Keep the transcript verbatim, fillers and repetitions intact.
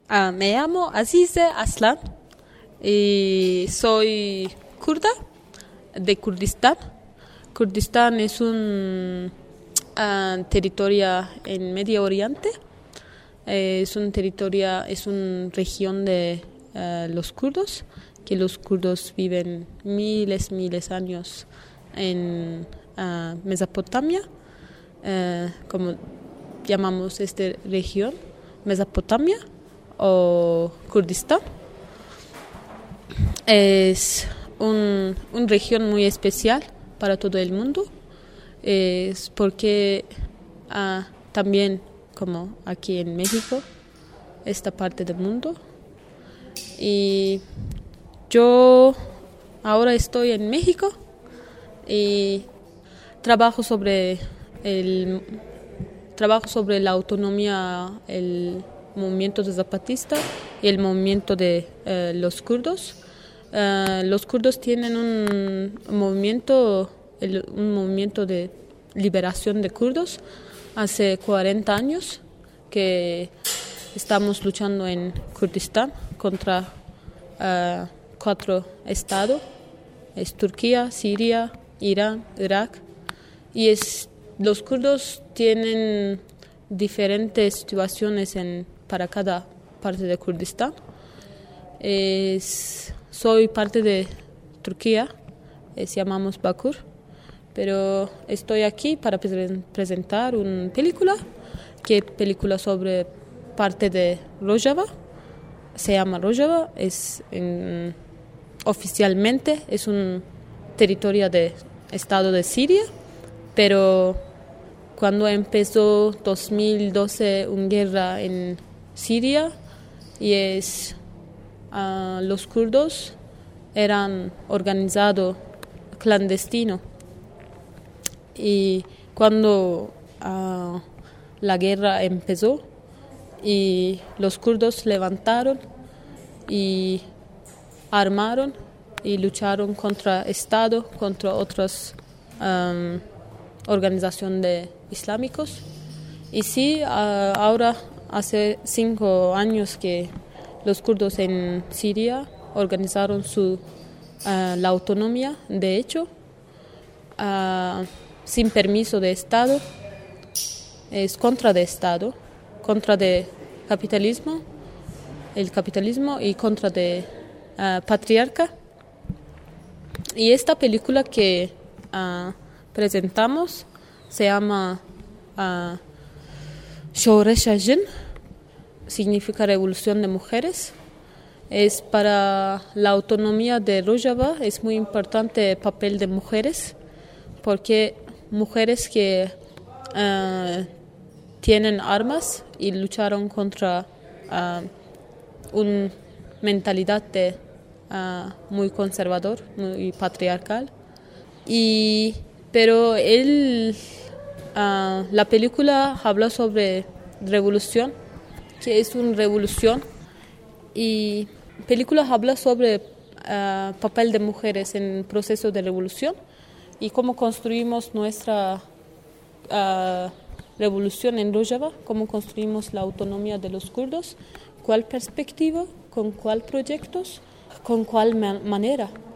Ah, me llamo Azize Aslan y soy kurda de Kurdistán. Kurdistán es un ah, territorio en Medio Oriente. Eh, es un territorio, es una región de ah, los kurdos, que los kurdos viven miles, miles de años en ah, Mesopotamia, eh, como llamamos esta región, Mesopotamia o Kurdistán. Es un, una región muy especial para todo el mundo, es porque ah, también como aquí en México, esta parte del mundo. Y yo ahora estoy en México y trabajo sobre el trabajo sobre la autonomía, el movimiento de zapatista y el movimiento de eh, los kurdos. Uh, los kurdos tienen un movimiento, el, un movimiento de liberación de kurdos hace cuarenta años que estamos luchando en Kurdistán contra uh, cuatro estados, es Turquía, Siria, Irán, Irak, y es, los kurdos tienen diferentes situaciones en, para cada parte de Kurdistán. Es, soy parte de Turquía, es, llamamos Bakur, pero estoy aquí para pre- presentar una película, que película sobre parte de Rojava, se llama Rojava, es en, oficialmente es un territorio de Estado de Siria, pero cuando empezó dos mil doce una guerra en Siria y es uh, los kurdos eran organizados clandestino y cuando uh, la guerra empezó y los kurdos levantaron y armaron y lucharon contra Estado, contra otras um, organizaciones de islámicos. Y sí, uh, ahora hace cinco años que los kurdos en Siria organizaron su, uh, la autonomía, de hecho, uh, sin permiso de Estado, es contra de Estado, contra de capitalismo, el capitalismo y contra de uh, patriarca. Y esta película que uh, presentamos se llama uh, Shoresh Jin, significa Revolución de Mujeres. Es para la autonomía de Rojava, es muy importante el papel de mujeres, porque mujeres que uh, tienen armas y lucharon contra uh, una mentalidad de, uh, muy conservador, muy patriarcal. Y, pero él, uh, la película habla sobre revolución, que es una revolución, y la película habla sobre el uh, papel de mujeres en el proceso de revolución y cómo construimos nuestra uh, revolución en Rojava, cómo construimos la autonomía de los kurdos, cuál perspectiva, con cuál proyectos, con cuál man- manera.